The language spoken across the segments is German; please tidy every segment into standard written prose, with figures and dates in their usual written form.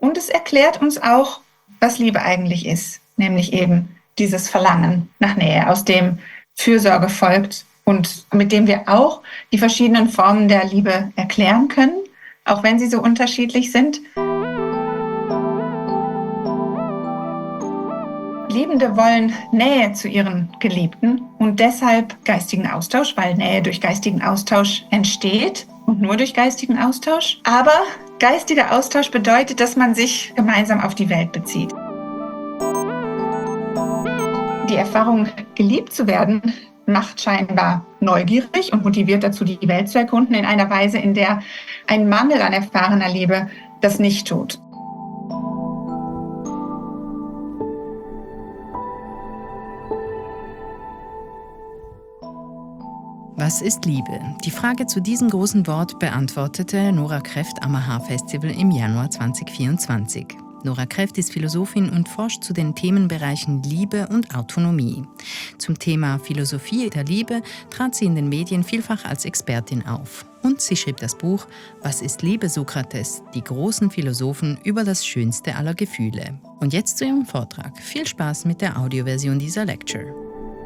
Und es erklärt uns auch, was Liebe eigentlich ist, nämlich eben dieses Verlangen nach Nähe, aus dem Fürsorge folgt und mit dem wir auch die verschiedenen Formen der Liebe erklären können, auch wenn sie so unterschiedlich sind. Liebende wollen Nähe zu ihren Geliebten und deshalb geistigen Austausch, weil Nähe durch geistigen Austausch entsteht und nur durch geistigen Austausch. Aber geistiger Austausch bedeutet, dass man sich gemeinsam auf die Welt bezieht. Die Erfahrung, geliebt zu werden, macht scheinbar neugierig und motiviert dazu, die Welt zu erkunden in einer Weise, in der ein Mangel an erfahrener Liebe das nicht tut. Was ist Liebe? Die Frage zu diesem großen Wort beantwortete Nora Kraft am AHA-Festival im Januar 2024. Nora Kraft ist Philosophin und forscht zu den Themenbereichen Liebe und Autonomie. Zum Thema Philosophie der Liebe trat sie in den Medien vielfach als Expertin auf. Und sie schrieb das Buch »Was ist Liebe, Sokrates? Die großen Philosophen über das schönste aller Gefühle«. Und jetzt zu ihrem Vortrag. Viel Spaß mit der Audioversion dieser Lecture.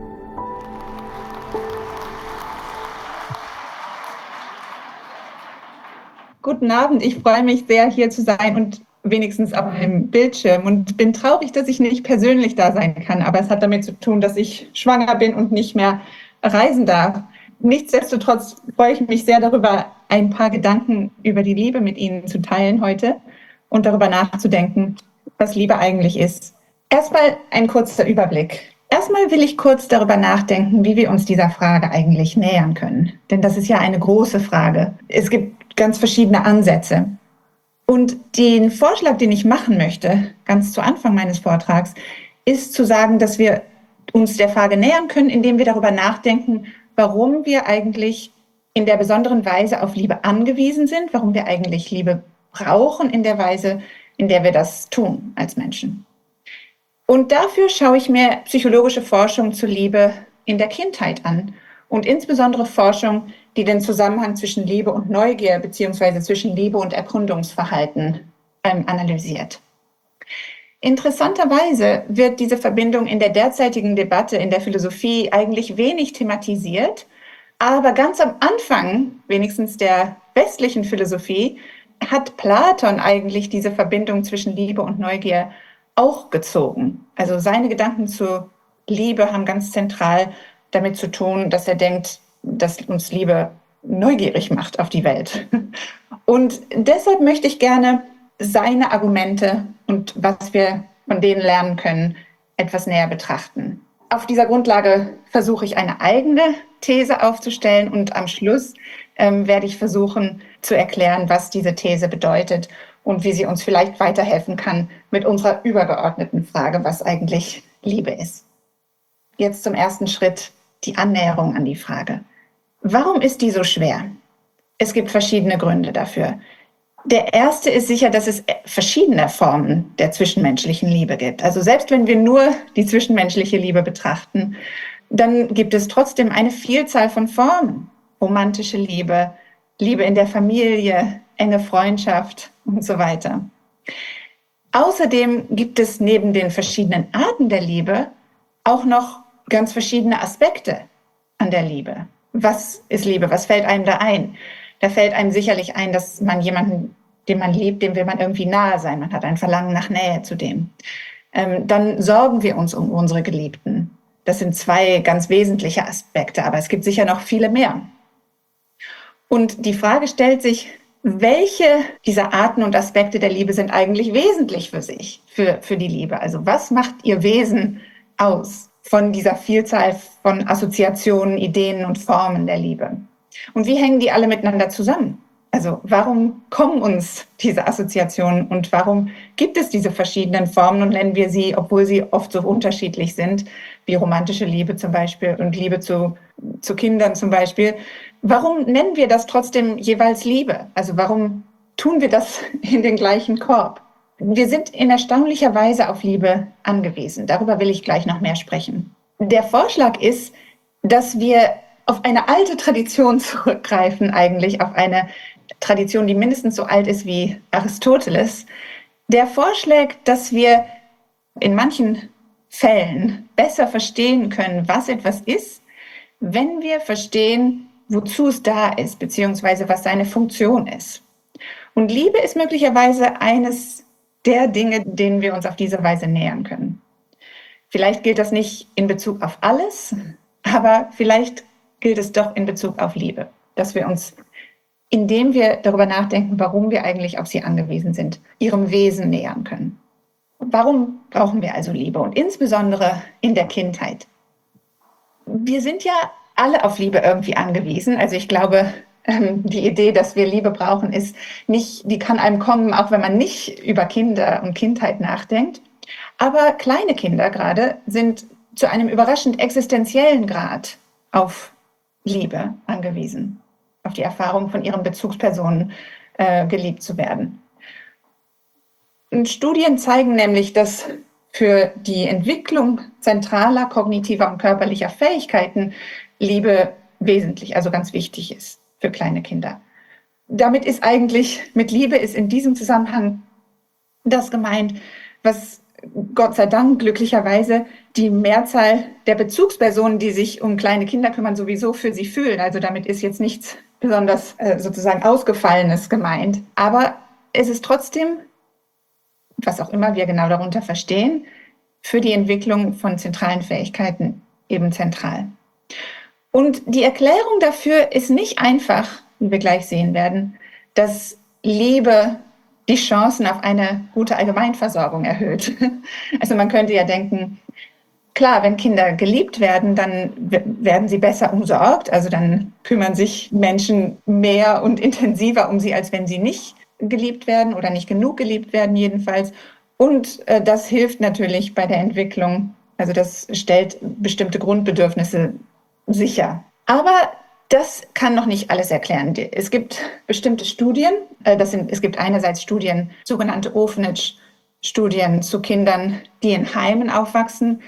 Guten Abend, ich freue mich sehr, hier zu sein und wenigstens auf einem Bildschirm und bin traurig, dass ich nicht persönlich da sein kann, aber es hat damit zu tun, dass ich schwanger bin und nicht mehr reisen darf. Nichtsdestotrotz freue ich mich sehr darüber, ein paar Gedanken über die Liebe mit Ihnen zu teilen heute und darüber nachzudenken, was Liebe eigentlich ist. Erstmal ein kurzer Überblick. Erstmal will ich kurz darüber nachdenken, wie wir uns dieser Frage eigentlich nähern können. Denn das ist ja eine große Frage. Es gibt ganz verschiedene Ansätze. Und den Vorschlag, den ich machen möchte, ganz zu Anfang meines Vortrags, ist zu sagen, dass wir uns der Frage nähern können, indem wir darüber nachdenken, warum wir eigentlich in der besonderen Weise auf Liebe angewiesen sind, warum wir eigentlich Liebe brauchen in der Weise, in der wir das tun als Menschen. Und dafür schaue ich mir psychologische Forschung zur Liebe in der Kindheit an und insbesondere Forschung, die den Zusammenhang zwischen Liebe und Neugier bzw. zwischen Liebe und Erkundungsverhalten analysiert. Interessanterweise wird diese Verbindung in der derzeitigen Debatte in der Philosophie eigentlich wenig thematisiert, aber ganz am Anfang, wenigstens der westlichen Philosophie, hat Platon eigentlich diese Verbindung zwischen Liebe und Neugier auch gezogen. Also seine Gedanken zur Liebe haben ganz zentral damit zu tun, dass er denkt, dass uns Liebe neugierig macht auf die Welt. Und deshalb möchte ich gerne seine Argumente und was wir von denen lernen können, etwas näher betrachten. Auf dieser Grundlage versuche ich eine eigene These aufzustellen und am Schluss werde ich versuchen zu erklären, was diese These bedeutet und wie sie uns vielleicht weiterhelfen kann mit unserer übergeordneten Frage, was eigentlich Liebe ist. Jetzt zum ersten Schritt, die Annäherung an die Frage. Warum ist die so schwer? Es gibt verschiedene Gründe dafür. Der erste ist sicher, dass es verschiedene Formen der zwischenmenschlichen Liebe gibt. Also selbst wenn wir nur die zwischenmenschliche Liebe betrachten, dann gibt es trotzdem eine Vielzahl von Formen. Romantische Liebe, Liebe in der Familie, enge Freundschaft und so weiter. Außerdem gibt es neben den verschiedenen Arten der Liebe auch noch ganz verschiedene Aspekte an der Liebe. Was ist Liebe? Was fällt einem da ein? Da fällt einem sicherlich ein, dass man jemanden, den man liebt, dem will man irgendwie nahe sein. Man hat ein Verlangen nach Nähe zu dem. Dann sorgen wir uns um unsere Geliebten. Das sind zwei ganz wesentliche Aspekte, aber es gibt sicher noch viele mehr. Und die Frage stellt sich, welche dieser Arten und Aspekte der Liebe sind eigentlich wesentlich für sich, für die Liebe? Also was macht ihr Wesen aus von dieser Vielzahl von Assoziationen, Ideen und Formen der Liebe? Und wie hängen die alle miteinander zusammen? Also warum kommen uns diese Assoziationen und warum gibt es diese verschiedenen Formen und nennen wir sie, obwohl sie oft so unterschiedlich sind, wie romantische Liebe zum Beispiel und Liebe zu Kindern zum Beispiel. Warum nennen wir das trotzdem jeweils Liebe? Also warum tun wir das in den gleichen Korb? Wir sind in erstaunlicher Weise auf Liebe angewiesen. Darüber will ich gleich noch mehr sprechen. Der Vorschlag ist, dass wir auf eine alte Tradition zurückgreifen, eigentlich auf eine Tradition, die mindestens so alt ist wie Aristoteles, Der vorschlägt, dass wir in manchen Fällen besser verstehen können, was etwas ist, wenn wir verstehen, wozu es da ist, beziehungsweise was seine Funktion ist. Und Liebe ist möglicherweise eines der Dinge, denen wir uns auf diese Weise nähern können. Vielleicht gilt das nicht in Bezug auf alles, aber vielleicht gilt es doch in Bezug auf Liebe, dass wir uns, indem wir darüber nachdenken, warum wir eigentlich auf sie angewiesen sind, ihrem Wesen nähern können. Warum brauchen wir also Liebe und insbesondere in der Kindheit? Wir sind ja alle auf Liebe irgendwie angewiesen. Also ich glaube, die Idee, dass wir Liebe brauchen, ist nicht, die kann einem kommen, auch wenn man nicht über Kinder und Kindheit nachdenkt. Aber kleine Kinder gerade sind zu einem überraschend existenziellen Grad auf Liebe angewiesen, auf die Erfahrung von ihren Bezugspersonen geliebt zu werden. Und Studien zeigen nämlich, dass für die Entwicklung zentraler kognitiver und körperlicher Fähigkeiten Liebe wesentlich, also ganz wichtig ist für kleine Kinder. Damit ist eigentlich, mit Liebe ist in diesem Zusammenhang das gemeint, was Gott sei Dank glücklicherweise die Mehrzahl der Bezugspersonen, die sich um kleine Kinder kümmern, sowieso für sie fühlen. Also damit ist jetzt nichts besonders sozusagen Ausgefallenes gemeint. Aber es ist trotzdem, was auch immer wir genau darunter verstehen, für die Entwicklung von zentralen Fähigkeiten eben zentral. Und die Erklärung dafür ist nicht einfach, wie wir gleich sehen werden, dass Liebe die Chancen auf eine gute Allgemeinversorgung erhöht. Also man könnte ja denken, klar, wenn Kinder geliebt werden, dann werden sie besser umsorgt. Also dann kümmern sich Menschen mehr und intensiver um sie, als wenn sie nicht geliebt werden oder nicht genug geliebt werden jedenfalls. Und das hilft natürlich bei der Entwicklung. Also das stellt bestimmte Grundbedürfnisse sicher. Aber das kann noch nicht alles erklären. Es gibt bestimmte Studien. Es gibt einerseits Studien, sogenannte Orphanage-Studien zu Kindern, die in Heimen aufwachsen,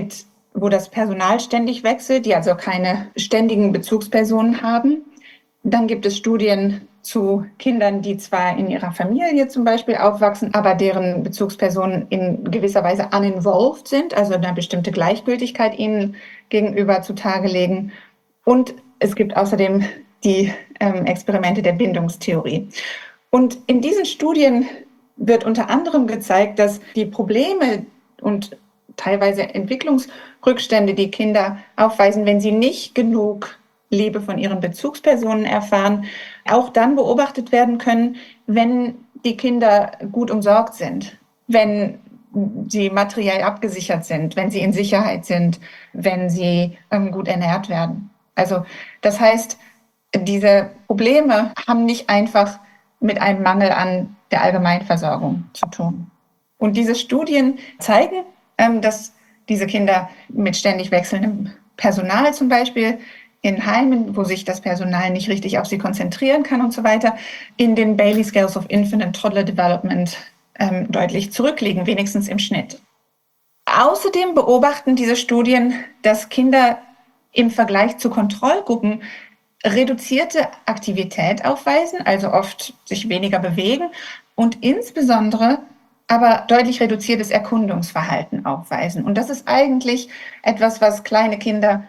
wo das Personal ständig wechselt, die also keine ständigen Bezugspersonen haben. Dann gibt es Studien zu Kindern, die zwar in ihrer Familie zum Beispiel aufwachsen, aber deren Bezugspersonen in gewisser Weise uninvolved sind, also eine bestimmte Gleichgültigkeit ihnen gegenüber zutage legen. Und es gibt außerdem die Experimente der Bindungstheorie. Und in diesen Studien wird unter anderem gezeigt, dass die Probleme und teilweise Entwicklungsrückstände, die Kinder aufweisen, wenn sie nicht genug Liebe von ihren Bezugspersonen erfahren, auch dann beobachtet werden können, wenn die Kinder gut umsorgt sind, wenn sie materiell abgesichert sind, wenn sie in Sicherheit sind, wenn sie gut ernährt werden. Also das heißt, diese Probleme haben nicht einfach mit einem Mangel an der Allgemeinversorgung zu tun. Und diese Studien zeigen, dass diese Kinder mit ständig wechselndem Personal zum Beispiel in Heimen, wo sich das Personal nicht richtig auf sie konzentrieren kann und so weiter, in den Bayley Scales of Infant and Toddler Development deutlich zurückliegen, wenigstens im Schnitt. Außerdem beobachten diese Studien, dass Kinder im Vergleich zu Kontrollgruppen reduzierte Aktivität aufweisen, also oft sich weniger bewegen und insbesondere aber deutlich reduziertes Erkundungsverhalten aufweisen. Und das ist eigentlich etwas, was kleine Kinder,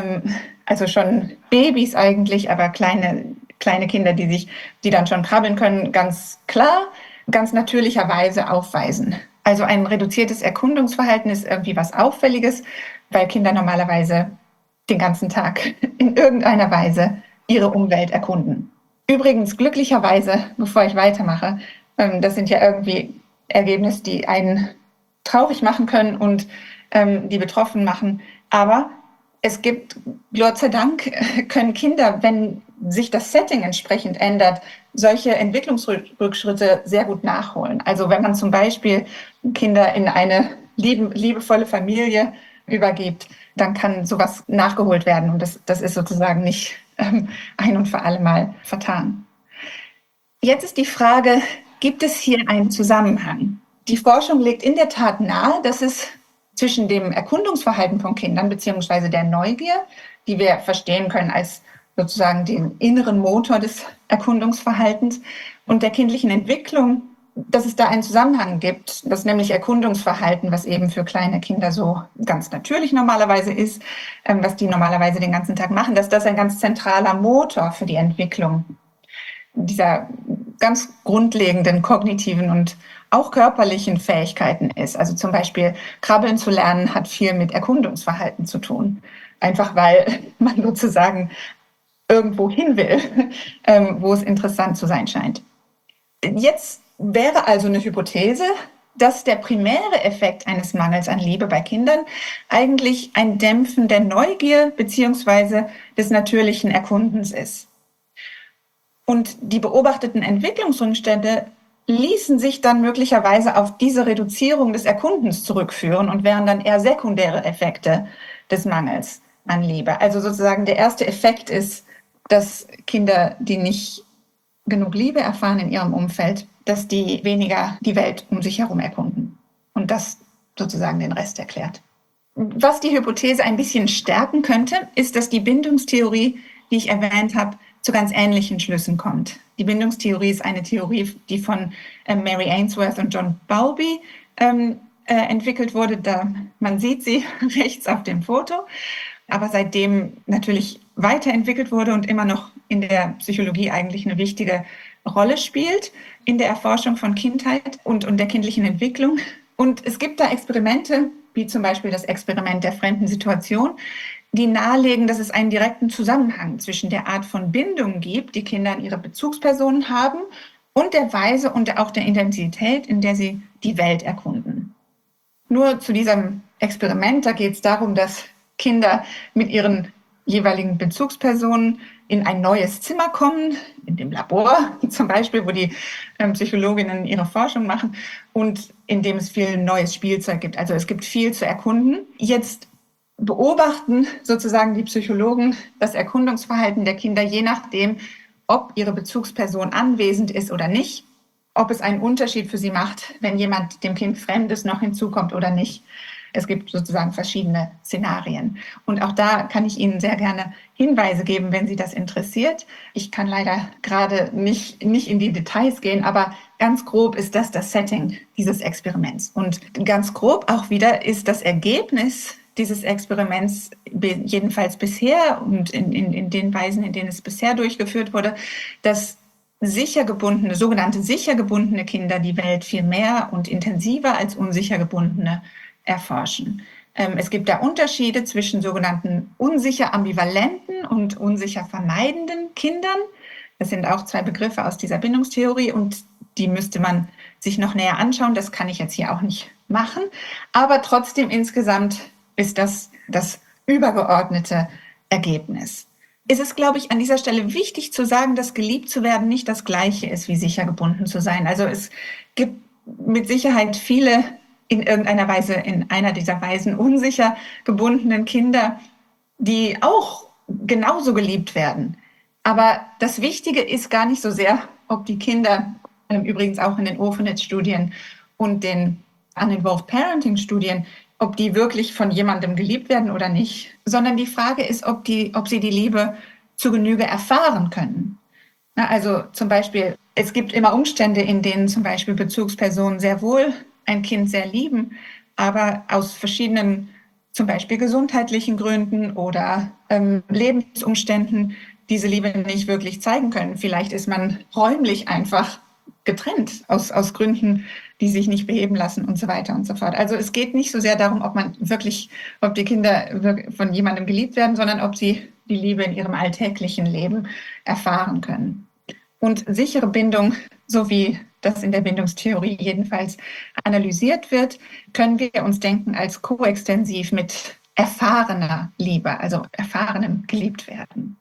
also schon Babys eigentlich, aber kleine Kinder, die dann schon krabbeln können, ganz klar, ganz natürlicherweise aufweisen. Also ein reduziertes Erkundungsverhalten ist irgendwie was Auffälliges, weil Kinder normalerweise den ganzen Tag in irgendeiner Weise ihre Umwelt erkunden. Übrigens, glücklicherweise, bevor ich weitermache, das sind ja irgendwie Ergebnisse, die einen traurig machen können und die betroffen machen. Aber es gibt, Gott sei Dank, können Kinder, wenn sich das Setting entsprechend ändert, solche Entwicklungsrückschritte sehr gut nachholen. Also wenn man zum Beispiel Kinder in eine liebevolle Familie übergibt, dann kann sowas nachgeholt werden. Und das ist sozusagen nicht ein und für alle Mal vertan. Jetzt ist die Frage, gibt es hier einen Zusammenhang? Die Forschung legt in der Tat nahe, dass es zwischen dem Erkundungsverhalten von Kindern beziehungsweise der Neugier, die wir verstehen können als sozusagen den inneren Motor des Erkundungsverhaltens, und der kindlichen Entwicklung dass es da einen Zusammenhang gibt, dass nämlich Erkundungsverhalten, was eben für kleine Kinder so ganz natürlich normalerweise ist, was die normalerweise den ganzen Tag machen, dass das ein ganz zentraler Motor für die Entwicklung dieser ganz grundlegenden kognitiven und auch körperlichen Fähigkeiten ist. Also zum Beispiel Krabbeln zu lernen hat viel mit Erkundungsverhalten zu tun. Einfach weil man sozusagen irgendwo hin will, wo es interessant zu sein scheint. Jetzt wäre also eine Hypothese, dass der primäre Effekt eines Mangels an Liebe bei Kindern eigentlich ein Dämpfen der Neugier bzw. des natürlichen Erkundens ist. Und die beobachteten Entwicklungsumstände ließen sich dann möglicherweise auf diese Reduzierung des Erkundens zurückführen und wären dann eher sekundäre Effekte des Mangels an Liebe. Also sozusagen der erste Effekt ist, dass Kinder, die nicht genug Liebe erfahren in ihrem Umfeld, dass die weniger die Welt um sich herum erkunden. Und das sozusagen den Rest erklärt. Was die Hypothese ein bisschen stärken könnte, ist, dass die Bindungstheorie, die ich erwähnt habe, zu ganz ähnlichen Schlüssen kommt. Die Bindungstheorie ist eine Theorie, die von Mary Ainsworth und John Bowlby entwickelt wurde. Man sieht sie rechts auf dem Foto, aber seitdem natürlich weiterentwickelt wurde und immer noch in der Psychologie eigentlich eine wichtige Rolle spielt in der Erforschung von Kindheit und der kindlichen Entwicklung. Und es gibt da Experimente, wie zum Beispiel das Experiment der fremden Situation, die nahelegen, dass es einen direkten Zusammenhang zwischen der Art von Bindung gibt, die Kinder an ihre Bezugspersonen haben, und der Weise und auch der Intensität, in der sie die Welt erkunden. Nur zu diesem Experiment, da geht es darum, dass Kinder mit ihren jeweiligen Bezugspersonen in ein neues Zimmer kommen, in dem Labor zum Beispiel, wo die Psychologinnen ihre Forschung machen und in dem es viel neues Spielzeug gibt. Also es gibt viel zu erkunden. Jetzt beobachten sozusagen die Psychologen das Erkundungsverhalten der Kinder, je nachdem, ob ihre Bezugsperson anwesend ist oder nicht, ob es einen Unterschied für sie macht, wenn jemand dem Kind Fremdes noch hinzukommt oder nicht. Es gibt sozusagen verschiedene Szenarien. Und auch da kann ich Ihnen sehr gerne Hinweise geben, wenn Sie das interessiert. Ich kann leider gerade nicht in die Details gehen, aber ganz grob ist das Setting dieses Experiments. Und ganz grob auch wieder ist das Ergebnis dieses Experiments, jedenfalls bisher und in den Weisen, in denen es bisher durchgeführt wurde, dass sogenannte sicher gebundene Kinder die Welt viel mehr und intensiver als unsicher gebundene erforschen. Es gibt da Unterschiede zwischen sogenannten unsicher ambivalenten und unsicher vermeidenden Kindern. Das sind auch zwei Begriffe aus dieser Bindungstheorie und die müsste man sich noch näher anschauen. Das kann ich jetzt hier auch nicht machen. Aber trotzdem insgesamt ist das übergeordnete Ergebnis. Es ist, glaube ich, an dieser Stelle wichtig zu sagen, dass geliebt zu werden nicht das Gleiche ist, wie sicher gebunden zu sein. Also es gibt mit Sicherheit viele in irgendeiner Weise, in einer dieser Weisen unsicher gebundenen Kinder, die auch genauso geliebt werden. Aber das Wichtige ist gar nicht so sehr, ob die Kinder, übrigens auch in den Orphanage-Studien und den Uninvolved Parenting-Studien, ob die wirklich von jemandem geliebt werden oder nicht, sondern die Frage ist, ob sie die Liebe zu Genüge erfahren können. Also zum Beispiel, es gibt immer Umstände, in denen zum Beispiel Bezugspersonen sehr wohl ein Kind sehr lieben, aber aus verschiedenen, zum Beispiel gesundheitlichen Gründen oder Lebensumständen diese Liebe nicht wirklich zeigen können. Vielleicht ist man räumlich einfach getrennt aus Gründen, die sich nicht beheben lassen und so weiter und so fort. Also es geht nicht so sehr darum, ob die Kinder von jemandem geliebt werden, sondern ob sie die Liebe in ihrem alltäglichen Leben erfahren können. Und sichere Bindung, so wie das in der Bindungstheorie jedenfalls analysiert wird, können wir uns denken als koextensiv mit erfahrener Liebe, also erfahrenem geliebt werden.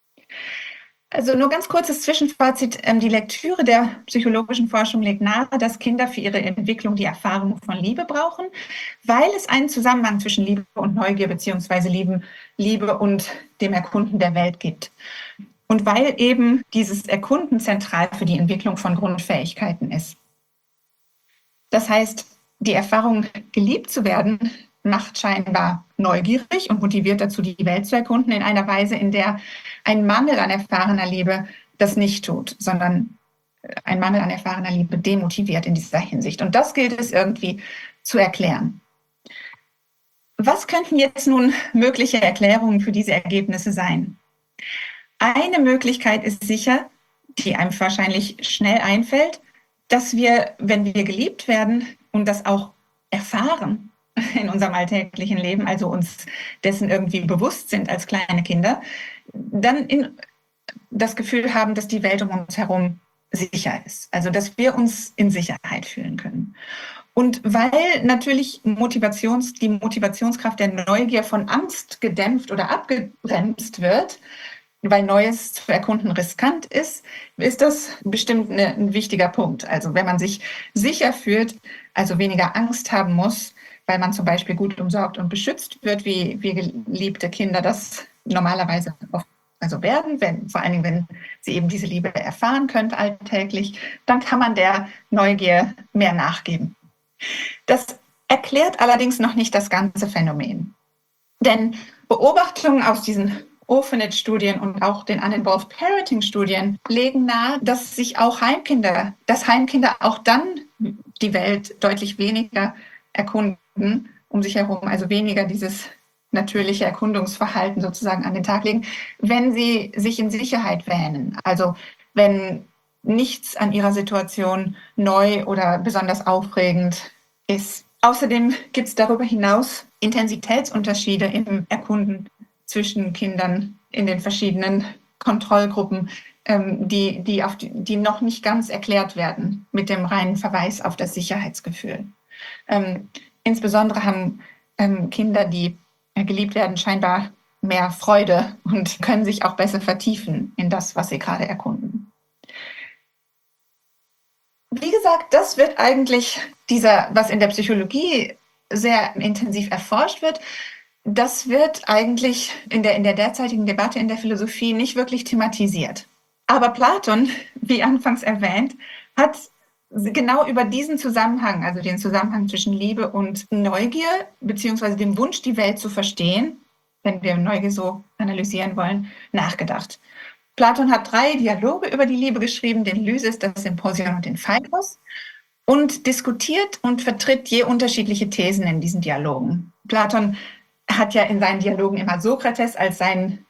Also nur ganz kurzes Zwischenfazit. Die Lektüre der psychologischen Forschung legt nahe, dass Kinder für ihre Entwicklung die Erfahrung von Liebe brauchen, weil es einen Zusammenhang zwischen Liebe und Neugier beziehungsweise Liebe und dem Erkunden der Welt gibt. Und weil eben dieses Erkunden zentral für die Entwicklung von Grundfähigkeiten ist. Das heißt, die Erfahrung, geliebt zu werden, macht scheinbar neugierig und motiviert dazu, die Welt zu erkunden, in einer Weise, in der ein Mangel an erfahrener Liebe das nicht tut, sondern ein Mangel an erfahrener Liebe demotiviert in dieser Hinsicht. Und das gilt es irgendwie zu erklären. Was könnten jetzt nun mögliche Erklärungen für diese Ergebnisse sein? Eine Möglichkeit ist sicher, die einem wahrscheinlich schnell einfällt, dass wir, wenn wir geliebt werden und das auch erfahren in unserem alltäglichen Leben, also uns dessen irgendwie bewusst sind als kleine Kinder, dann das Gefühl haben, dass die Welt um uns herum sicher ist. Also dass wir uns in Sicherheit fühlen können. Und weil natürlich die Motivationskraft der Neugier von Angst gedämpft oder abgebremst wird, weil Neues zu erkunden riskant ist, ist das bestimmt ein wichtiger Punkt. Also wenn man sich sicher fühlt, also weniger Angst haben muss, weil man zum Beispiel gut umsorgt und beschützt wird, wie geliebte Kinder das normalerweise oft werden, vor allen Dingen, wenn sie eben diese Liebe erfahren können alltäglich, dann kann man der Neugier mehr nachgeben. Das erklärt allerdings noch nicht das ganze Phänomen. Denn Beobachtungen aus diesen Orphanage-Studien und auch den Uninvolved Parenting-Studien legen nahe, dass Heimkinder auch dann die Welt deutlich weniger erkunden um sich herum, also weniger dieses natürliche Erkundungsverhalten sozusagen an den Tag legen, wenn sie sich in Sicherheit wähnen. Also wenn nichts an ihrer Situation neu oder besonders aufregend ist. Außerdem gibt es darüber hinaus Intensitätsunterschiede im Erkunden zwischen Kindern in den verschiedenen Kontrollgruppen, die noch nicht ganz erklärt werden mit dem reinen Verweis auf das Sicherheitsgefühl. Insbesondere haben Kinder, die geliebt werden, scheinbar mehr Freude und können sich auch besser vertiefen in das, was sie gerade erkunden. Wie gesagt, das wird eigentlich was in der Psychologie sehr intensiv erforscht wird, das wird eigentlich in der derzeitigen Debatte in der Philosophie nicht wirklich thematisiert. Aber Platon, wie anfangs erwähnt, hat genau über diesen Zusammenhang, also den Zusammenhang zwischen Liebe und Neugier, beziehungsweise dem Wunsch, die Welt zu verstehen, wenn wir Neugier so analysieren wollen, nachgedacht. Platon hat 3 Dialoge über die Liebe geschrieben, den Lysis, das Symposion und den Phaedrus, und diskutiert und vertritt je unterschiedliche Thesen in diesen Dialogen. Platon hat ja in seinen Dialogen immer Sokrates als seinen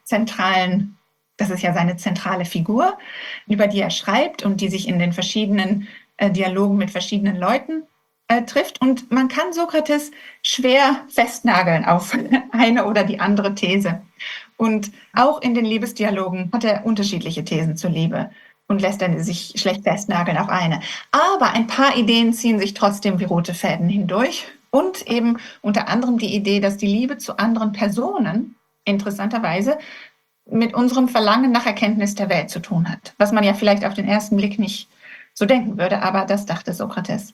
das ist ja seine zentrale Figur, über die er schreibt und die sich in den verschiedenen Dialogen mit verschiedenen Leuten trifft. Und man kann Sokrates schwer festnageln auf eine oder die andere These. Und auch in den Liebesdialogen hat er unterschiedliche Thesen zur Liebe und lässt dann sich schlecht festnageln auf eine. Aber ein paar Ideen ziehen sich trotzdem wie rote Fäden hindurch. Und eben unter anderem die Idee, dass die Liebe zu anderen Personen interessanterweise mit unserem Verlangen nach Erkenntnis der Welt zu tun hat. Was man ja vielleicht auf den ersten Blick nicht so denken würde, aber das dachte Sokrates.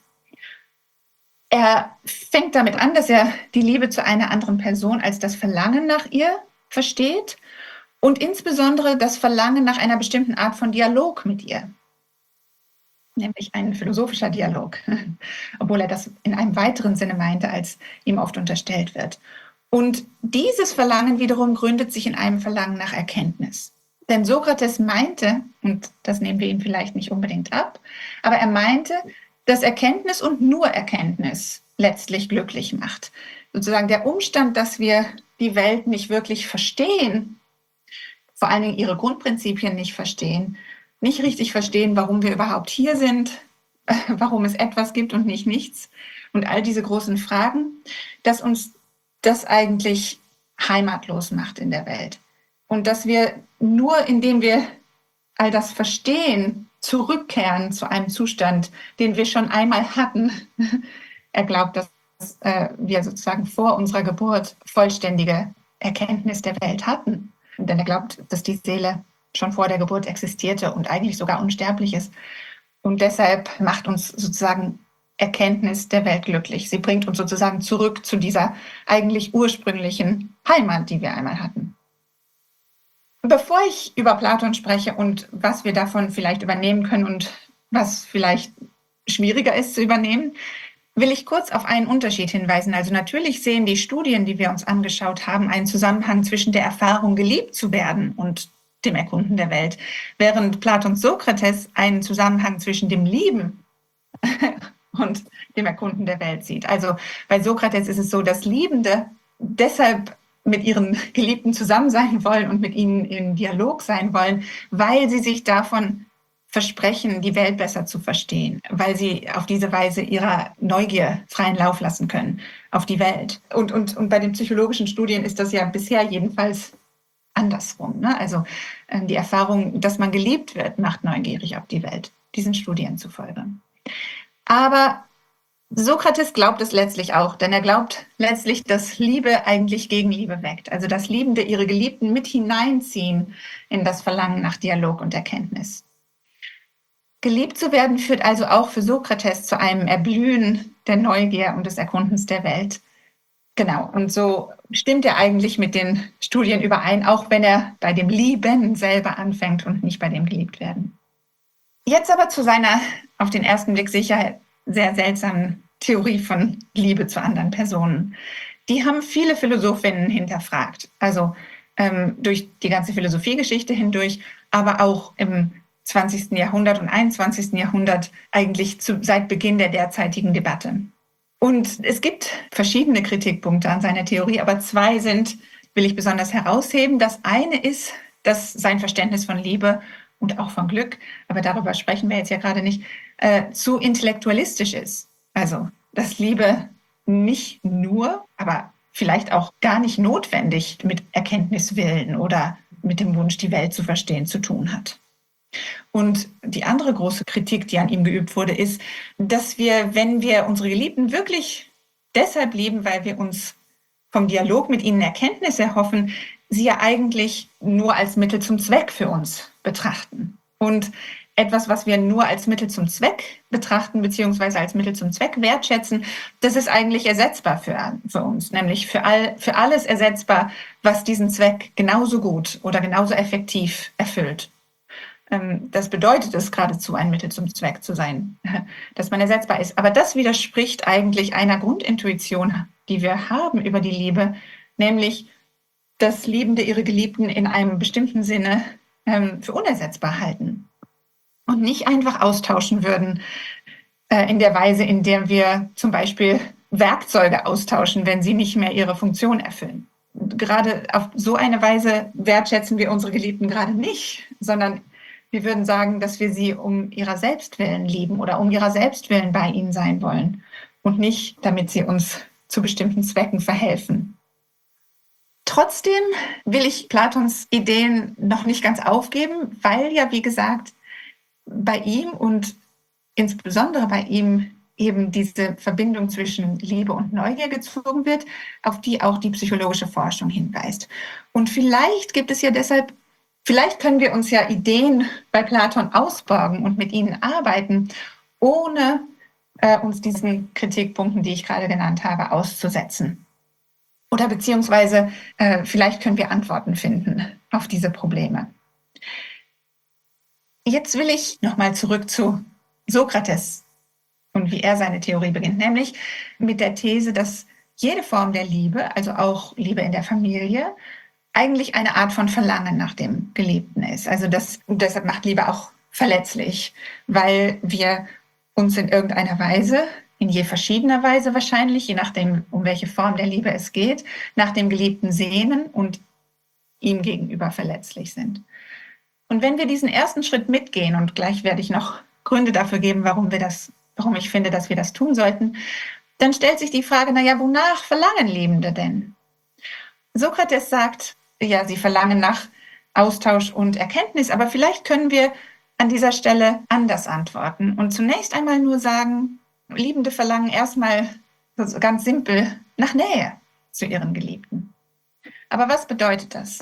Er fängt damit an, dass er die Liebe zu einer anderen Person als das Verlangen nach ihr versteht und insbesondere das Verlangen nach einer bestimmten Art von Dialog mit ihr, nämlich ein philosophischer Dialog, obwohl er das in einem weiteren Sinne meinte, als ihm oft unterstellt wird. Und dieses Verlangen wiederum gründet sich in einem Verlangen nach Erkenntnis. Denn Sokrates meinte, und das nehmen wir ihm vielleicht nicht unbedingt ab, aber er meinte, dass Erkenntnis und nur Erkenntnis letztlich glücklich macht. Sozusagen der Umstand, dass wir die Welt nicht wirklich verstehen, vor allen Dingen ihre Grundprinzipien nicht verstehen, nicht richtig verstehen, warum wir überhaupt hier sind, warum es etwas gibt und nicht nichts und all diese großen Fragen, dass uns das eigentlich heimatlos macht in der Welt. Und dass wir nur, indem wir all das verstehen, zurückkehren zu einem Zustand, den wir schon einmal hatten. Er glaubt, dass wir sozusagen vor unserer Geburt vollständige Erkenntnis der Welt hatten. Denn er glaubt, dass die Seele schon vor der Geburt existierte und eigentlich sogar unsterblich ist. Und deshalb macht uns sozusagen Erkenntnis der Welt glücklich. Sie bringt uns sozusagen zurück zu dieser eigentlich ursprünglichen Heimat, die wir einmal hatten. Bevor ich über Platon spreche und was wir davon vielleicht übernehmen können und was vielleicht schwieriger ist zu übernehmen, will ich kurz auf einen Unterschied hinweisen. Also natürlich sehen die Studien, die wir uns angeschaut haben, einen Zusammenhang zwischen der Erfahrung, geliebt zu werden und dem Erkunden der Welt, während Platons Sokrates einen Zusammenhang zwischen dem Lieben und dem Erkunden der Welt sieht. Also bei Sokrates ist es so, dass Liebende deshalb mit ihren Geliebten zusammen sein wollen und mit ihnen im Dialog sein wollen, weil sie sich davon versprechen, die Welt besser zu verstehen, weil sie auf diese Weise ihrer Neugier freien Lauf lassen können auf die Welt. Und bei den psychologischen Studien ist das ja bisher jedenfalls andersrum. Ne? Also die Erfahrung, dass man geliebt wird, macht neugierig auf die Welt, diesen Studien zufolge. Aber Sokrates glaubt es letztlich auch, denn er glaubt letztlich, dass Liebe eigentlich Gegenliebe weckt. Also dass Liebende ihre Geliebten mit hineinziehen in das Verlangen nach Dialog und Erkenntnis. Geliebt zu werden führt also auch für Sokrates zu einem Erblühen der Neugier und des Erkundens der Welt. Genau, und so stimmt er eigentlich mit den Studien überein, auch wenn er bei dem Lieben selber anfängt und nicht bei dem Geliebtwerden. Jetzt aber zu seiner auf den ersten Blick sicher sehr seltsamen Theorie von Liebe zu anderen Personen. Die haben viele Philosophinnen hinterfragt, also durch die ganze Philosophiegeschichte hindurch, aber auch im 20. Jahrhundert und 21. Jahrhundert eigentlich seit Beginn der derzeitigen Debatte. Und es gibt verschiedene Kritikpunkte an seiner Theorie, aber zwei will ich besonders herausheben. Das eine ist, dass sein Verständnis von Liebe und auch von Glück, aber darüber sprechen wir jetzt ja gerade nicht, zu intellektualistisch ist. Also, dass Liebe nicht nur, aber vielleicht auch gar nicht notwendig mit Erkenntniswillen oder mit dem Wunsch, die Welt zu verstehen, zu tun hat. Und die andere große Kritik, die an ihm geübt wurde, ist, dass wir, wenn wir unsere Geliebten wirklich deshalb lieben, weil wir uns vom Dialog mit ihnen Erkenntnis erhoffen, sie ja eigentlich nur als Mittel zum Zweck für uns betrachten. Und etwas, was wir nur als Mittel zum Zweck betrachten, beziehungsweise als Mittel zum Zweck wertschätzen, das ist eigentlich ersetzbar für uns, nämlich für alles ersetzbar, was diesen Zweck genauso gut oder genauso effektiv erfüllt. Das bedeutet es geradezu, ein Mittel zum Zweck zu sein, dass man ersetzbar ist. Aber das widerspricht eigentlich einer Grundintuition, die wir haben über die Liebe, nämlich, dass Liebende ihre Geliebten in einem bestimmten Sinne für unersetzbar halten und nicht einfach austauschen würden in der Weise, in der wir zum Beispiel Werkzeuge austauschen, wenn sie nicht mehr ihre Funktion erfüllen. Gerade auf so eine Weise wertschätzen wir unsere Geliebten gerade nicht, sondern wir würden sagen, dass wir sie um ihrer selbst willen lieben oder um ihrer selbst willen bei ihnen sein wollen und nicht, damit sie uns zu bestimmten Zwecken verhelfen. Trotzdem will ich Platons Ideen noch nicht ganz aufgeben, weil ja, wie gesagt, bei ihm und insbesondere bei ihm eben diese Verbindung zwischen Liebe und Neugier gezogen wird, auf die auch die psychologische Forschung hinweist. Und vielleicht gibt es ja deshalb, vielleicht können wir uns ja Ideen bei Platon ausborgen und mit ihnen arbeiten, ohne uns diesen Kritikpunkten, die ich gerade genannt habe, auszusetzen. Oder beziehungsweise vielleicht können wir Antworten finden auf diese Probleme. Jetzt will ich nochmal zurück zu Sokrates und wie er seine Theorie beginnt, nämlich mit der These, dass jede Form der Liebe, also auch Liebe in der Familie, eigentlich eine Art von Verlangen nach dem Geliebten ist. Also deshalb macht Liebe auch verletzlich, weil wir uns in irgendeiner Weise, in je verschiedener Weise wahrscheinlich, je nachdem, um welche Form der Liebe es geht, nach dem Geliebten sehnen und ihm gegenüber verletzlich sind. Und wenn wir diesen ersten Schritt mitgehen, und gleich werde ich noch Gründe dafür geben, warum ich finde, dass wir das tun sollten, dann stellt sich die Frage, wonach verlangen Liebende denn? Sokrates sagt, ja, sie verlangen nach Austausch und Erkenntnis, aber vielleicht können wir an dieser Stelle anders antworten und zunächst einmal nur sagen, Liebende verlangen erstmal ganz simpel nach Nähe zu ihren Geliebten. Aber was bedeutet das?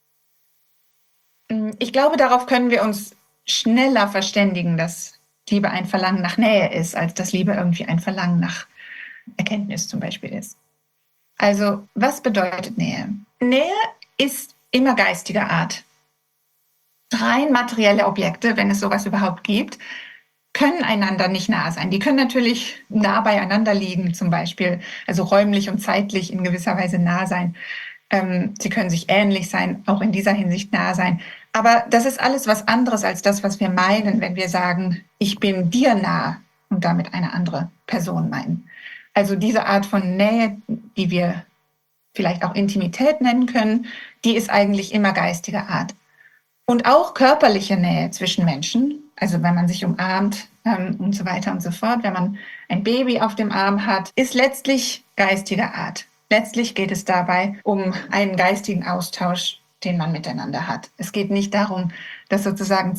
Ich glaube, darauf können wir uns schneller verständigen, dass Liebe ein Verlangen nach Nähe ist, als dass Liebe irgendwie ein Verlangen nach Erkenntnis zum Beispiel ist. Also, was bedeutet Nähe? Nähe ist immer geistiger Art. Rein materielle Objekte, wenn es sowas überhaupt gibt, können einander nicht nah sein. Die können natürlich nah beieinander liegen, zum Beispiel, also räumlich und zeitlich in gewisser Weise nah sein. Sie können sich ähnlich sein, auch in dieser Hinsicht nah sein. Aber das ist alles was anderes als das, was wir meinen, wenn wir sagen, ich bin dir nah und damit eine andere Person meinen. Also diese Art von Nähe, die wir vielleicht auch Intimität nennen können, die ist eigentlich immer geistiger Art. Und auch körperliche Nähe zwischen Menschen, also wenn man sich umarmt und so weiter und so fort, wenn man ein Baby auf dem Arm hat, ist letztlich geistiger Art. Letztlich geht es dabei um einen geistigen Austausch, den man miteinander hat. Es geht nicht darum, dass sozusagen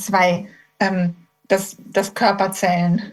dass Körperzellen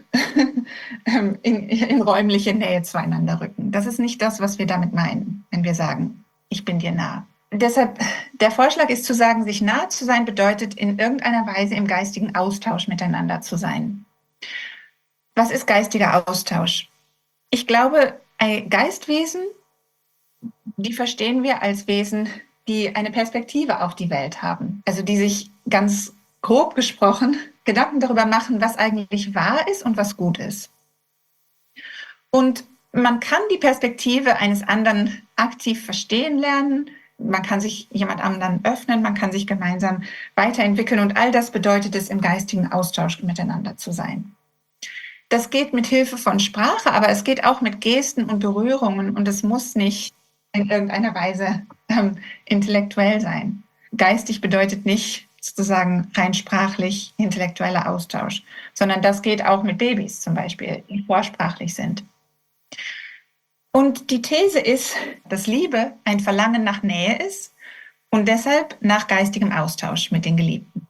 in räumliche Nähe zueinander rücken. Das ist nicht das, was wir damit meinen, wenn wir sagen, ich bin dir nah. Deshalb, der Vorschlag ist zu sagen, sich nahe zu sein bedeutet, in irgendeiner Weise im geistigen Austausch miteinander zu sein. Was ist geistiger Austausch? Ich glaube, Geistwesen, die verstehen wir als Wesen, die eine Perspektive auf die Welt haben. Also die sich ganz grob gesprochen Gedanken darüber machen, was eigentlich wahr ist und was gut ist. Und man kann die Perspektive eines anderen aktiv verstehen lernen, man kann sich jemand anderen öffnen, man kann sich gemeinsam weiterentwickeln und all das bedeutet es, im geistigen Austausch miteinander zu sein. Das geht mit Hilfe von Sprache, aber es geht auch mit Gesten und Berührungen und es muss nicht in irgendeiner Weise intellektuell sein. Geistig bedeutet nicht sozusagen rein sprachlich intellektueller Austausch, sondern das geht auch mit Babys zum Beispiel, die vorsprachlich sind. Und die These ist, dass Liebe ein Verlangen nach Nähe ist und deshalb nach geistigem Austausch mit den Geliebten.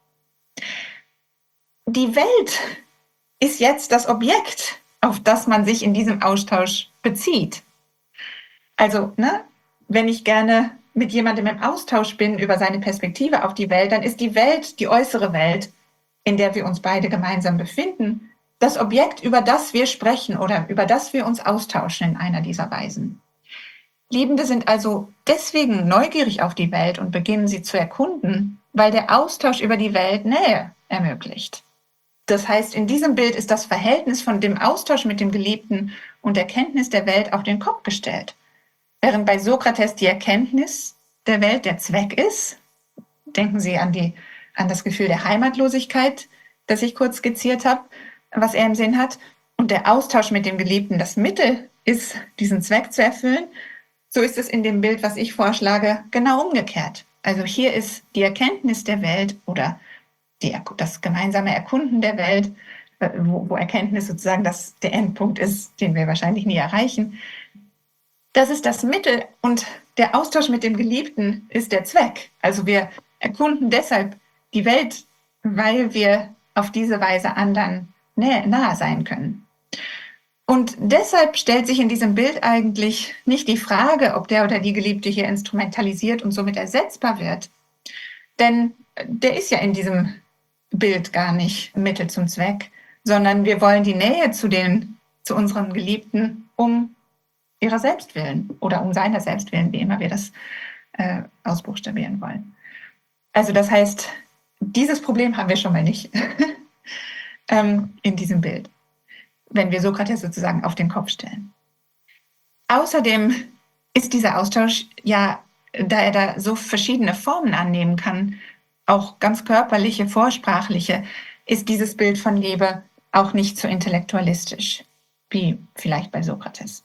Die Welt ist jetzt das Objekt, auf das man sich in diesem Austausch bezieht. Also, wenn ich gerne mit jemandem im Austausch bin über seine Perspektive auf die Welt, dann ist die Welt, die äußere Welt, in der wir uns beide gemeinsam befinden, das Objekt, über das wir sprechen oder über das wir uns austauschen in einer dieser Weisen. Liebende sind also deswegen neugierig auf die Welt und beginnen sie zu erkunden, weil der Austausch über die Welt Nähe ermöglicht. Das heißt, in diesem Bild ist das Verhältnis von dem Austausch mit dem Geliebten und der Kenntnis der Welt auf den Kopf gestellt. Während bei Sokrates die Erkenntnis der Welt der Zweck ist, denken Sie an das Gefühl der Heimatlosigkeit, das ich kurz skizziert habe, was er im Sinn hat, und der Austausch mit dem Geliebten das Mittel ist, diesen Zweck zu erfüllen, so ist es in dem Bild, was ich vorschlage, genau umgekehrt. Also hier ist die Erkenntnis der Welt oder das gemeinsame Erkunden der Welt, wo Erkenntnis sozusagen der Endpunkt ist, den wir wahrscheinlich nie erreichen. Das ist das Mittel und der Austausch mit dem Geliebten ist der Zweck. Also wir erkunden deshalb die Welt, weil wir auf diese Weise anderen nahe sein können. Und deshalb stellt sich in diesem Bild eigentlich nicht die Frage, ob der oder die Geliebte hier instrumentalisiert und somit ersetzbar wird. Denn der ist ja in diesem Bild gar nicht Mittel zum Zweck, sondern wir wollen die Nähe zu unserem Geliebten um ihrer selbst willen oder um seiner selbst willen, wie immer wir das ausbuchstabieren wollen. Also das heißt, dieses Problem haben wir schon mal nicht in diesem Bild, wenn wir Sokrates sozusagen auf den Kopf stellen. Außerdem ist dieser Austausch ja, da er da so verschiedene Formen annehmen kann, auch ganz körperliche, vorsprachliche, ist dieses Bild von Liebe auch nicht so intellektualistisch, wie vielleicht bei Sokrates.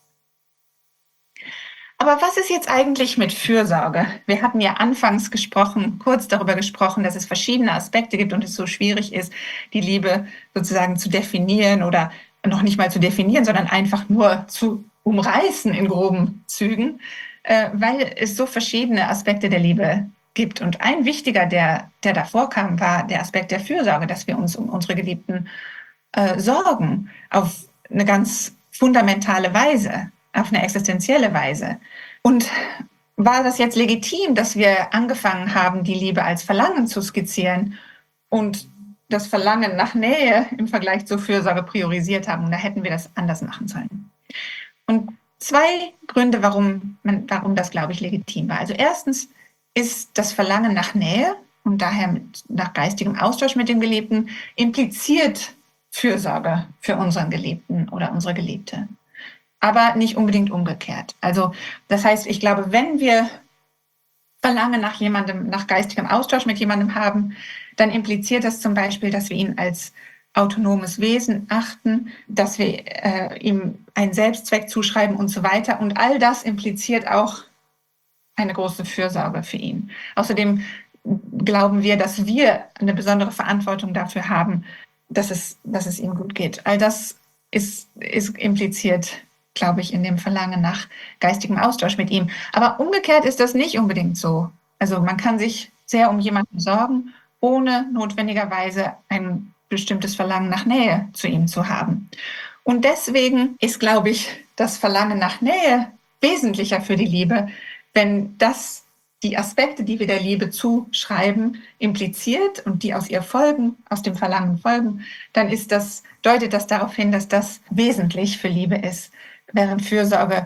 Aber was ist jetzt eigentlich mit Fürsorge? Wir hatten ja anfangs kurz darüber gesprochen, dass es verschiedene Aspekte gibt und es so schwierig ist, die Liebe sozusagen zu definieren oder noch nicht mal zu definieren, sondern einfach nur zu umreißen in groben Zügen, weil es so verschiedene Aspekte der Liebe gibt. Und ein wichtiger, der davor kam, war der Aspekt der Fürsorge, dass wir uns um unsere Geliebten sorgen auf eine ganz fundamentale Weise, auf eine existenzielle Weise. Und war das jetzt legitim, dass wir angefangen haben, die Liebe als Verlangen zu skizzieren und das Verlangen nach Nähe im Vergleich zur Fürsorge priorisiert haben? Und da hätten wir das anders machen sollen. Und 2 Gründe, warum das, glaube ich, legitim war. Also erstens ist das Verlangen nach Nähe und daher nach geistigem Austausch mit dem Geliebten impliziert Fürsorge für unseren Geliebten oder unsere Geliebte. Aber nicht unbedingt umgekehrt. Also das heißt, ich glaube, wenn wir Verlangen nach jemandem, nach geistigem Austausch mit jemandem haben, dann impliziert das zum Beispiel, dass wir ihn als autonomes Wesen achten, dass wir ihm einen Selbstzweck zuschreiben und so weiter. Und all das impliziert auch eine große Fürsorge für ihn. Außerdem glauben wir, dass wir eine besondere Verantwortung dafür haben, dass es ihm gut geht. All das ist impliziert, glaube ich, in dem Verlangen nach geistigem Austausch mit ihm. Aber umgekehrt ist das nicht unbedingt so. Also man kann sich sehr um jemanden sorgen, ohne notwendigerweise ein bestimmtes Verlangen nach Nähe zu ihm zu haben. Und deswegen ist, glaube ich, das Verlangen nach Nähe wesentlicher für die Liebe, wenn das die Aspekte, die wir der Liebe zuschreiben, impliziert und die aus ihr folgen, aus dem Verlangen folgen, dann deutet das darauf hin, dass das wesentlich für Liebe ist, während Fürsorge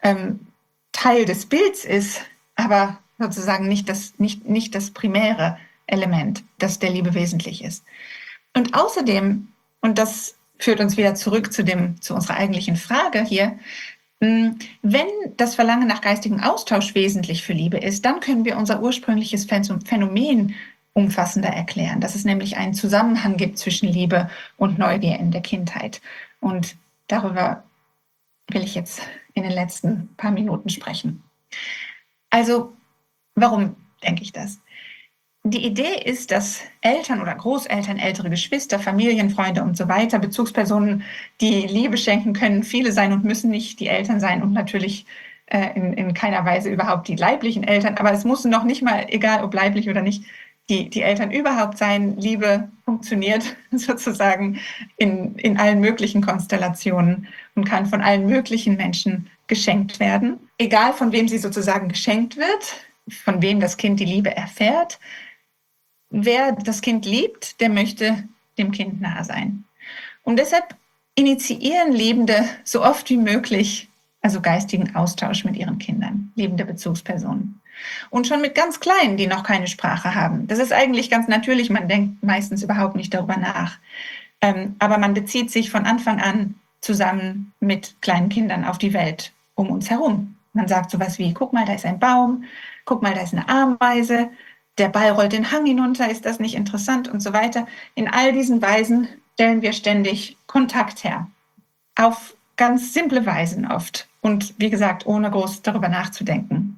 Teil des Bilds ist, aber sozusagen nicht das primäre Element, das der Liebe wesentlich ist. Und außerdem, und das führt uns wieder zurück zu unserer eigentlichen Frage hier, wenn das Verlangen nach geistigem Austausch wesentlich für Liebe ist, dann können wir unser ursprüngliches Phänomen umfassender erklären, dass es nämlich einen Zusammenhang gibt zwischen Liebe und Neugier in der Kindheit. Und darüber will ich jetzt in den letzten paar Minuten sprechen. Also, warum denke ich das? Die Idee ist, dass Eltern oder Großeltern, ältere Geschwister, Familienfreunde und so weiter, Bezugspersonen, die Liebe schenken können, viele sein und müssen nicht die Eltern sein und natürlich in keiner Weise überhaupt die leiblichen Eltern, aber es muss noch nicht mal, egal ob leiblich oder nicht, die Eltern überhaupt sein. Liebe funktioniert sozusagen in allen möglichen Konstellationen und kann von allen möglichen Menschen geschenkt werden. Egal von wem sie sozusagen geschenkt wird, von wem das Kind die Liebe erfährt. Wer das Kind liebt, der möchte dem Kind nahe sein. Und deshalb initiieren Liebende so oft wie möglich, also geistigen Austausch mit ihren Kindern, liebende Bezugspersonen. Und schon mit ganz Kleinen, die noch keine Sprache haben. Das ist eigentlich ganz natürlich, man denkt meistens überhaupt nicht darüber nach. Aber man bezieht sich von Anfang an zusammen mit kleinen Kindern auf die Welt um uns herum. Man sagt sowas wie, guck mal, da ist ein Baum, guck mal, da ist eine Ameise, der Ball rollt den Hang hinunter, ist das nicht interessant und so weiter. In all diesen Weisen stellen wir ständig Kontakt her. Auf ganz simple Weisen oft. Und wie gesagt, ohne groß darüber nachzudenken.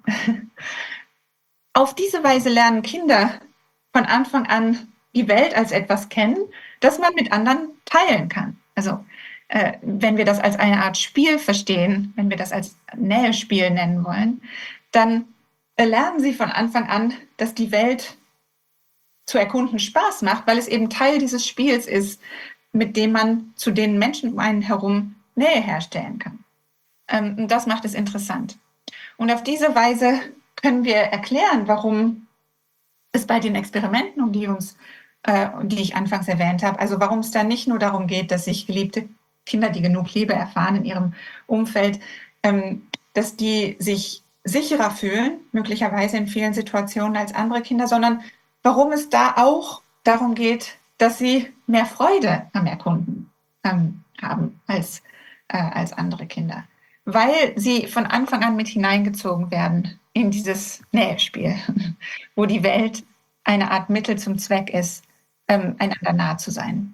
Auf diese Weise lernen Kinder von Anfang an die Welt als etwas kennen, das man mit anderen teilen kann. Also wenn wir das als eine Art Spiel verstehen, wenn wir das als Nähespiel nennen wollen, dann lernen sie von Anfang an, dass die Welt zu erkunden Spaß macht, weil es eben Teil dieses Spiels ist, mit dem man zu den Menschen um einen herum Nähe herstellen kann. Und das macht es interessant. Und auf diese Weise können wir erklären, warum es bei den Experimenten, um die ich anfangs erwähnt habe, also warum es da nicht nur darum geht, dass sich geliebte Kinder, die genug Liebe erfahren in ihrem Umfeld, dass die sich sicherer fühlen, möglicherweise in vielen Situationen als andere Kinder, sondern warum es da auch darum geht, dass sie mehr Freude am Erkunden haben als andere Kinder. Weil sie von Anfang an mit hineingezogen werden in dieses Nähespiel, wo die Welt eine Art Mittel zum Zweck ist, einander nahe zu sein.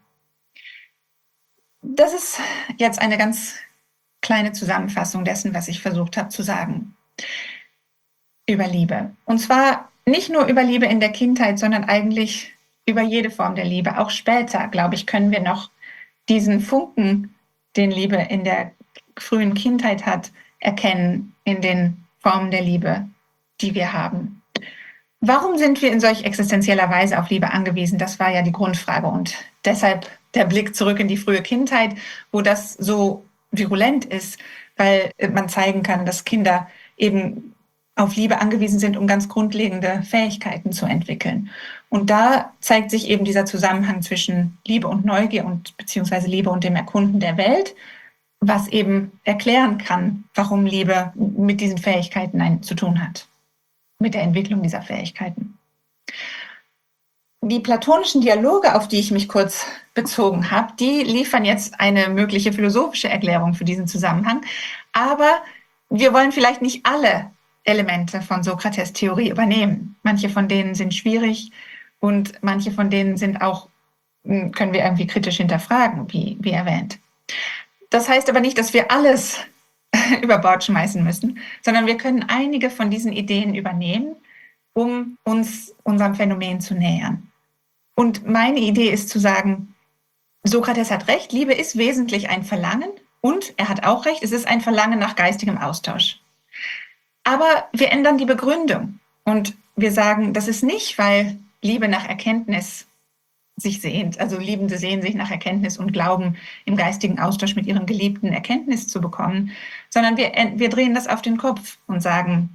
Das ist jetzt eine ganz kleine Zusammenfassung dessen, was ich versucht habe zu sagen über Liebe. Und zwar nicht nur über Liebe in der Kindheit, sondern eigentlich über jede Form der Liebe. Auch später, glaube ich, können wir noch diesen Funken, den Liebe in der frühen Kindheit hat, erkennen in den Formen der Liebe, die wir haben. Warum sind wir in solch existenzieller Weise auf Liebe angewiesen? Das war ja die Grundfrage. Und deshalb der Blick zurück in die frühe Kindheit, wo das so virulent ist, weil man zeigen kann, dass Kinder eben auf Liebe angewiesen sind, um ganz grundlegende Fähigkeiten zu entwickeln. Und da zeigt sich eben dieser Zusammenhang zwischen Liebe und Neugier und beziehungsweise Liebe und dem Erkunden der Welt, was eben erklären kann, warum Liebe mit diesen Fähigkeiten zu tun hat, mit der Entwicklung dieser Fähigkeiten. Die platonischen Dialoge, auf die ich mich kurz bezogen habe, die liefern jetzt eine mögliche philosophische Erklärung für diesen Zusammenhang. Aber wir wollen vielleicht nicht alle Elemente von Sokrates Theorie übernehmen. Manche von denen sind schwierig und manche von denen sind auch, können wir irgendwie kritisch hinterfragen, wie erwähnt. Das heißt aber nicht, dass wir alles über Bord schmeißen müssen, sondern wir können einige von diesen Ideen übernehmen, um uns unserem Phänomen zu nähern. Und meine Idee ist zu sagen, Sokrates hat recht, Liebe ist wesentlich ein Verlangen und er hat auch recht, es ist ein Verlangen nach geistigem Austausch. Aber wir ändern die Begründung und wir sagen, das ist nicht, weil Liebe nach Erkenntnis sich sehnt, also Liebende sehen sich nach Erkenntnis und glauben, im geistigen Austausch mit ihrem Geliebten Erkenntnis zu bekommen, sondern wir drehen das auf den Kopf und sagen,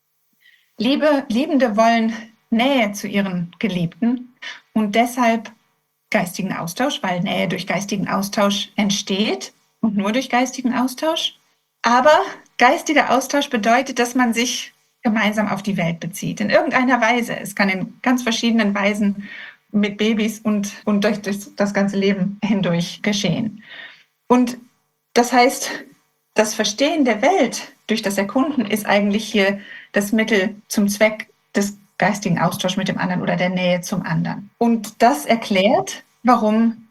Liebende wollen Nähe zu ihren Geliebten und deshalb geistigen Austausch, weil Nähe durch geistigen Austausch entsteht und nur durch geistigen Austausch. Aber geistiger Austausch bedeutet, dass man sich gemeinsam auf die Welt bezieht, in irgendeiner Weise. Es kann in ganz verschiedenen Weisen mit Babys und durch das ganze Leben hindurch geschehen. Und das heißt, das Verstehen der Welt durch das Erkunden ist eigentlich hier das Mittel zum Zweck des geistigen Austauschs mit dem anderen oder der Nähe zum anderen. Und das erklärt, warum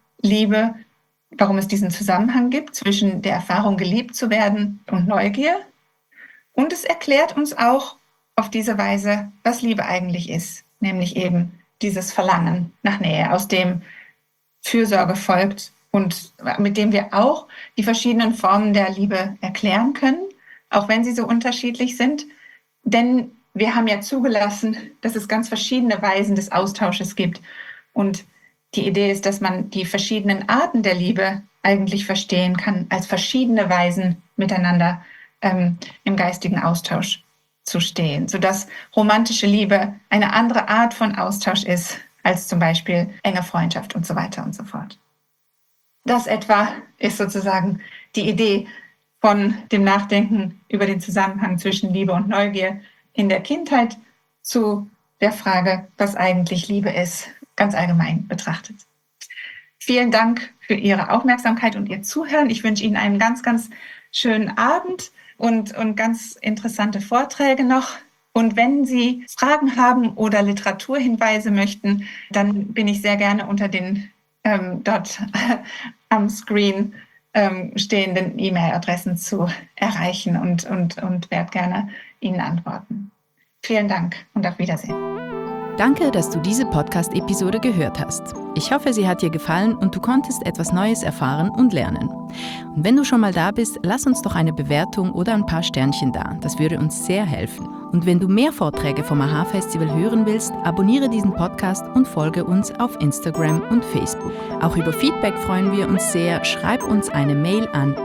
es diesen Zusammenhang gibt zwischen der Erfahrung, geliebt zu werden und Neugier. Und es erklärt uns auch auf diese Weise, was Liebe eigentlich ist, nämlich eben dieses Verlangen nach Nähe, aus dem Fürsorge folgt und mit dem wir auch die verschiedenen Formen der Liebe erklären können, auch wenn sie so unterschiedlich sind. Denn wir haben ja zugelassen, dass es ganz verschiedene Weisen des Austausches gibt. Und die Idee ist, dass man die verschiedenen Arten der Liebe eigentlich verstehen kann, als verschiedene Weisen miteinander im geistigen Austausch zu stehen, sodass romantische Liebe eine andere Art von Austausch ist, als zum Beispiel enge Freundschaft und so weiter und so fort. Das etwa ist sozusagen die Idee von dem Nachdenken über den Zusammenhang zwischen Liebe und Neugier in der Kindheit zu der Frage, was eigentlich Liebe ist, ganz allgemein betrachtet. Vielen Dank für Ihre Aufmerksamkeit und Ihr Zuhören. Ich wünsche Ihnen einen ganz, ganz schönen Abend und ganz interessante Vorträge noch. Und wenn Sie Fragen haben oder Literaturhinweise möchten, dann bin ich sehr gerne unter den dort am Screen stehenden E-Mail-Adressen zu erreichen und werde gerne Ihnen antworten. Vielen Dank und auf Wiedersehen. Danke, dass du diese Podcast-Episode gehört hast. Ich hoffe, sie hat dir gefallen und du konntest etwas Neues erfahren und lernen. Und wenn du schon mal da bist, lass uns doch eine Bewertung oder ein paar Sternchen da. Das würde uns sehr helfen. Und wenn du mehr Vorträge vom AHA-Festival hören willst, abonniere diesen Podcast und folge uns auf Instagram und Facebook. Auch über Feedback freuen wir uns sehr. Schreib uns eine Mail an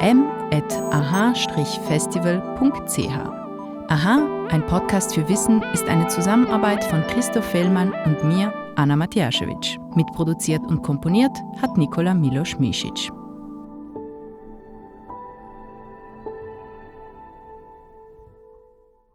am@aha-festival.ch. AHA, ein Podcast für Wissen, ist eine Zusammenarbeit von Christoph Fellmann und mir, Anna Matjaschewitsch. Mitproduziert und komponiert hat Nikola Milos-Misic.